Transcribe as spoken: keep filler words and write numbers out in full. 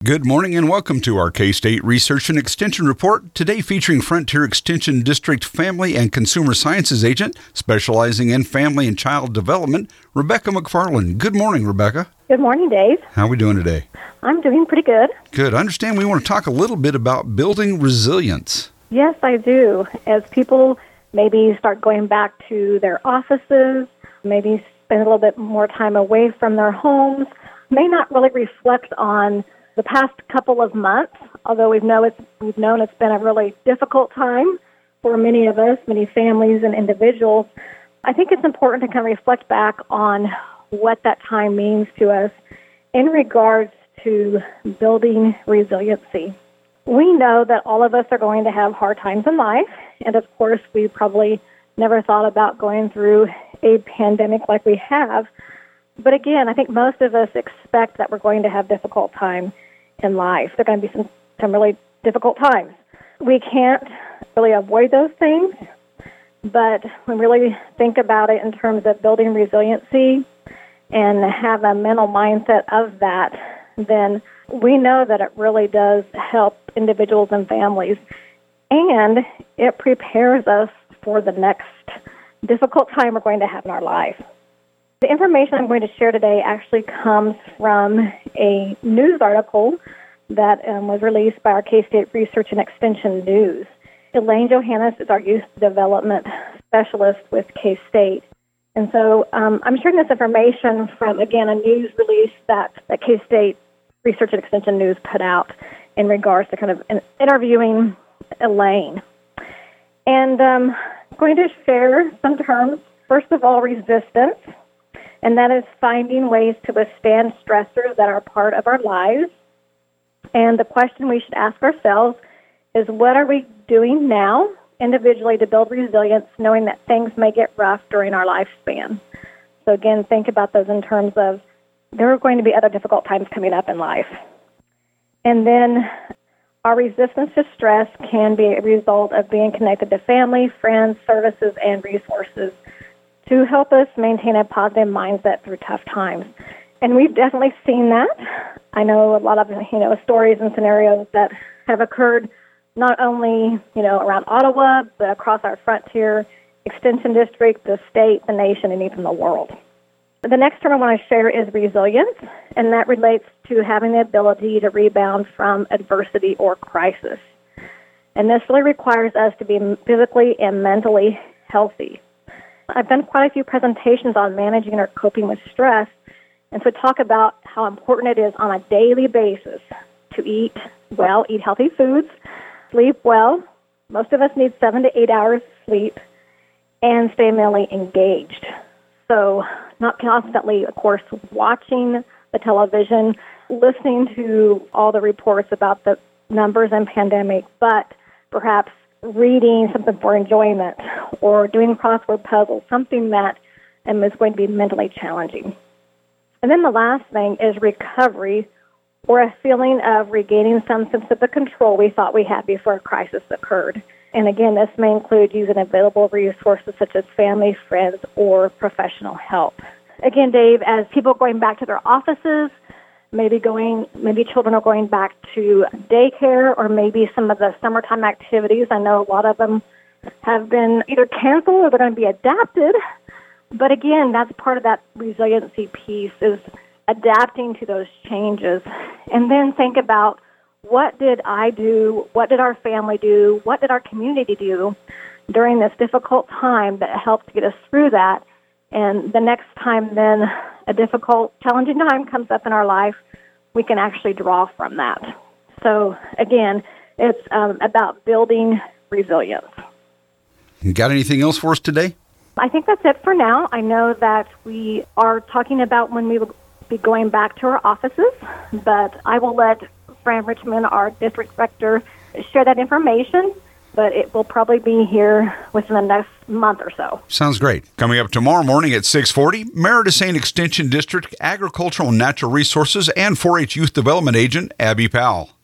Good morning and welcome to our K-State Research and Extension Report, today featuring Frontier Extension District Family and Consumer Sciences Agent specializing in family and child development, Rebecca McFarland. Good morning, Rebecca. Good morning, Dave. How are we doing today? I'm doing pretty good. Good. I understand we want to talk a little bit about building resilience. Yes, I do. As people maybe start going back to their offices, maybe spend a little bit more time away from their homes, may not really reflect on the past couple of months, although we've, know it's, we've known it's been a really difficult time for many of us, many families and individuals. I think it's important to kind of reflect back on what that time means to us in regards to building resiliency. We know that all of us are going to have hard times in life, and of course we probably never thought about going through a pandemic like we have. But again, I think most of us expect that we're going to have difficult times in life. There are going to be some, some really difficult times. We can't really avoid those things, but when we really think about it in terms of building resiliency and have a mental mindset of that, then we know that it really does help individuals and families, and it prepares us for the next difficult time we're going to have in our life. The information I'm going to share today actually comes from a news article that um, was released by our K-State Research and Extension News. Elaine Johannes is our youth development specialist with K-State. And so um, I'm sharing this information from, again, a news release that, that K-State Research and Extension News put out in regards to kind of in, interviewing Elaine. And um, I'm going to share some terms. First of all, resistance. And that is finding ways to withstand stressors that are part of our lives. And the question we should ask ourselves is, what are we doing now individually to build resilience, knowing that things may get rough during our lifespan? So again, think about those in terms of there are going to be other difficult times coming up in life. And then our resistance to stress can be a result of being connected to family, friends, services, and resources to help us maintain a positive mindset through tough times. And we've definitely seen that. I know a lot of, you know, stories and scenarios that have occurred not only, you know, around Ottawa, but across our Frontier Extension District, the state, the nation, and even the world. The next term I want to share is resilience, and that relates to having the ability to rebound from adversity or crisis. And this really requires us to be physically and mentally healthy. I've done quite a few presentations on managing or coping with stress, and so talk about how important it is on a daily basis to eat well, eat healthy foods, sleep well. Most of us need seven to eight hours sleep, and stay mentally engaged. So not constantly, of course, watching the television, listening to all the reports about the numbers and pandemic, but perhaps reading something for enjoyment or doing crossword puzzles, something that um, is going to be mentally challenging. And then the last thing is recovery, or a feeling of regaining some sense of the control we thought we had before a crisis occurred. And again, this may include using available resources such as family, friends, or professional help. Again, Dave, as people are going back to their offices, maybe going, maybe children are going back to daycare, or maybe some of the summertime activities. I know a lot of them have been either canceled or they're going to be adapted. But again, that's part of that resiliency piece, is adapting to those changes. And then think about, what did I do? What did our family do? What did our community do during this difficult time that helped get us through that? And the next time then a difficult, challenging time comes up in our life, we can actually draw from that. So again, it's um, about building resilience. You got anything else for us today? I think that's it for now. I know that we are talking about when we will be going back to our offices, but I will let Fran Richmond, our district director, share that information, but it will probably be here within the next month or so. Sounds great. Coming up tomorrow morning at six forty, Merida Saint Extension District Agricultural and Natural Resources and four H Youth Development Agent Abby Powell.